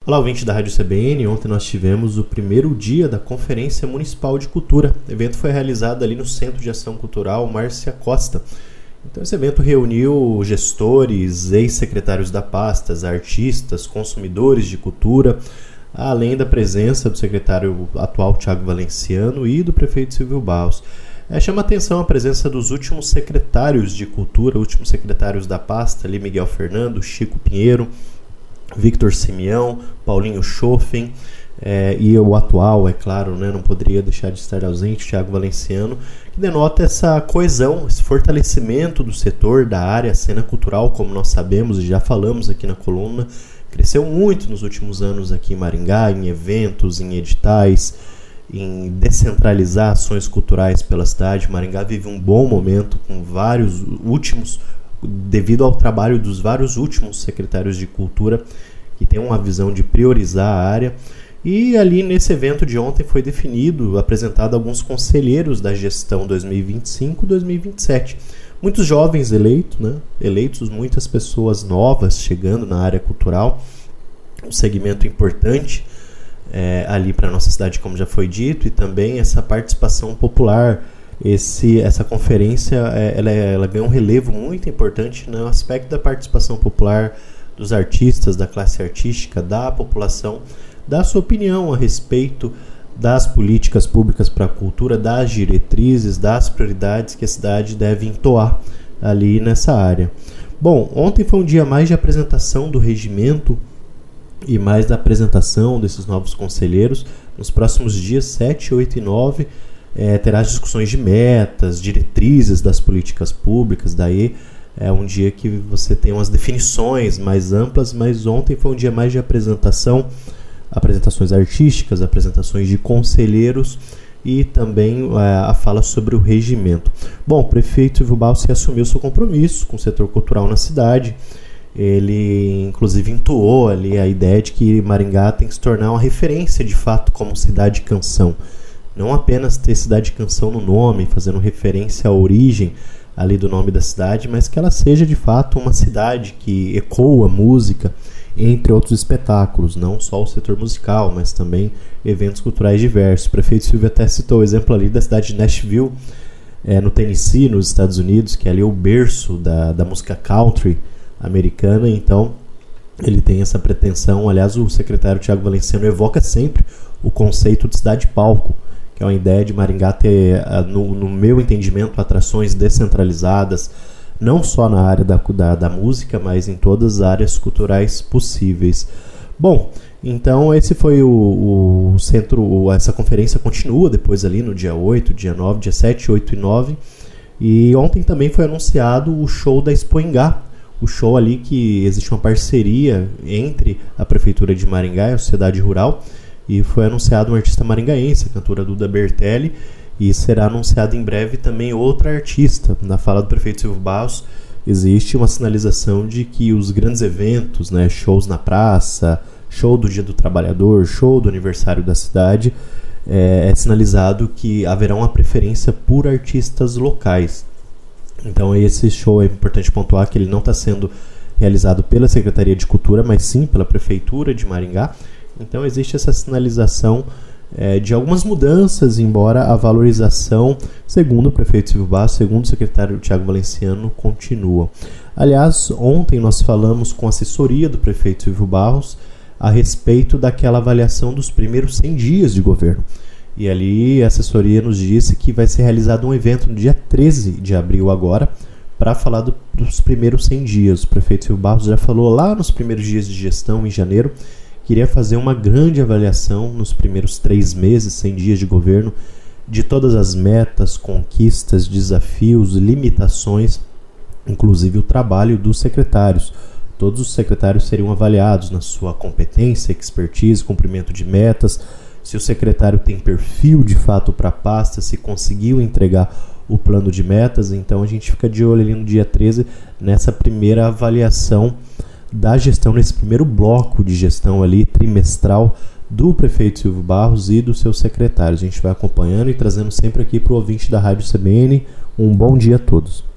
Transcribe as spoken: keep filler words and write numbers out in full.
Olá, ouvinte da Rádio C B N. Ontem nós tivemos o primeiro dia da Conferência Municipal de Cultura. O evento foi realizado ali no Centro de Ação Cultural Márcia Costa. Então esse evento reuniu gestores, ex-secretários da pasta, artistas, consumidores de cultura, além da presença do secretário atual Thiago Valenciano e do prefeito Silvio Barros. É, chama atenção a presença dos últimos secretários de cultura, últimos secretários da pasta, ali Miguel Fernando, Chico Pinheiro, Victor Simeão, Paulinho Schoffen, é, e o atual, é claro, né, não poderia deixar de estar ausente, Thiago Valenciano, que denota essa coesão, esse fortalecimento do setor, da área, a cena cultural, como nós sabemos e já falamos aqui na coluna, cresceu muito nos últimos anos aqui em Maringá, em eventos, em editais, em descentralizar ações culturais pela cidade. Maringá vive um bom momento com vários últimos, devido ao trabalho dos vários últimos secretários de cultura que têm uma visão de priorizar a área. E ali nesse evento de ontem foi definido, apresentado alguns conselheiros da gestão dois mil e vinte e cinco dois mil e vinte e sete. Muitos jovens eleitos, né? eleitos, muitas pessoas novas chegando na área cultural, um segmento importante é, ali para a nossa cidade, como já foi dito, e também essa participação popular. Esse, essa conferência ela, ela ganha um relevo muito importante no aspecto da participação popular dos artistas, da classe artística, da população, da sua opinião a respeito das políticas públicas para a cultura, das diretrizes, das prioridades que a cidade deve entoar ali nessa área. Bom, ontem foi um dia mais de apresentação do regimento e mais da apresentação desses novos conselheiros. Nos próximos dias sete, oito e nove É, terá discussões de metas, diretrizes das políticas públicas. Daí é um dia que você tem umas definições mais amplas, mas ontem foi um dia mais de apresentação, apresentações artísticas, apresentações de conselheiros e também é, a fala sobre o regimento. Bom, o prefeito Silvio Barros se assumiu seu compromisso com o setor cultural na cidade. Ele inclusive entoou ali a ideia de que Maringá tem que se tornar uma referência de fato como cidade canção. Não apenas ter cidade canção no nome, fazendo referência à origem ali do nome da cidade, mas que ela seja de fato uma cidade que ecoa música, entre outros espetáculos, não só o setor musical, mas também eventos culturais diversos. O prefeito Silvio até citou o exemplo ali da cidade de Nashville, é, no Tennessee, nos Estados Unidos, que é ali o berço da, da música country americana. Então ele tem essa pretensão. Aliás, o secretário Thiago Valenciano evoca sempre o conceito de cidade-palco, que é uma ideia de Maringá ter, no, no meu entendimento, atrações descentralizadas, não só na área da, da, da música, mas em todas as áreas culturais possíveis. Bom, então esse foi o, o centro, essa conferência continua depois ali no dia oito, dia nove, dia sete, oito e nove, e ontem também foi anunciado o show da Expoingá, o show ali que existe uma parceria entre a Prefeitura de Maringá e a Sociedade Rural, e foi anunciado um artista maringaense, a cantora Duda Bertelli, e será anunciado em breve também outra artista. Na fala do prefeito Silvio Barros, existe uma sinalização de que os grandes eventos, né, shows na praça, show do Dia do Trabalhador, show do aniversário da cidade, é, é sinalizado que haverá uma preferência por artistas locais. Então esse show é importante pontuar que ele não está sendo realizado pela Secretaria de Cultura, mas sim pela Prefeitura de Maringá. Então existe essa sinalização é, de algumas mudanças, embora a valorização, segundo o prefeito Silvio Barros, segundo o secretário Thiago Valenciano, continua. Aliás, ontem nós falamos com a assessoria do prefeito Silvio Barros a respeito daquela avaliação dos primeiros cem dias de governo. E ali a assessoria nos disse que vai ser realizado um evento no dia treze de abril agora, para falar do, dos primeiros cem dias. O prefeito Silvio Barros já falou lá nos primeiros dias de gestão, em janeiro, queria fazer uma grande avaliação nos primeiros três meses, cem dias de governo, de todas as metas, conquistas, desafios, limitações, inclusive o trabalho dos secretários. Todos os secretários seriam avaliados na sua competência, expertise, cumprimento de metas, se o secretário tem perfil de fato para a pasta, se conseguiu entregar o plano de metas. Então a gente fica de olho ali no dia treze, nessa primeira avaliação da gestão, nesse primeiro bloco de gestão ali trimestral do prefeito Silvio Barros e dos seus secretários. A gente vai acompanhando e trazendo sempre aqui para o ouvinte da Rádio C B N. Um bom dia a todos.